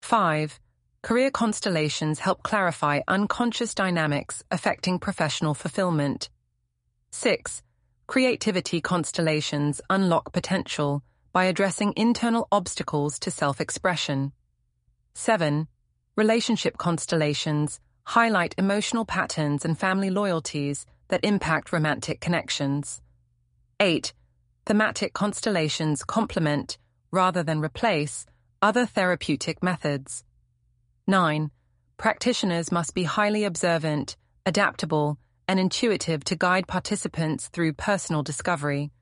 5. Career constellations help clarify unconscious dynamics affecting professional fulfillment. 6. Creativity constellations unlock potential by addressing internal obstacles to self-expression. 7. Relationship constellations highlight emotional patterns and family loyalties that impact romantic connections. 8. Thematic constellations complement, rather than replace, other therapeutic methods. 9. Practitioners must be highly observant, adaptable, and intuitive to guide participants through personal discovery.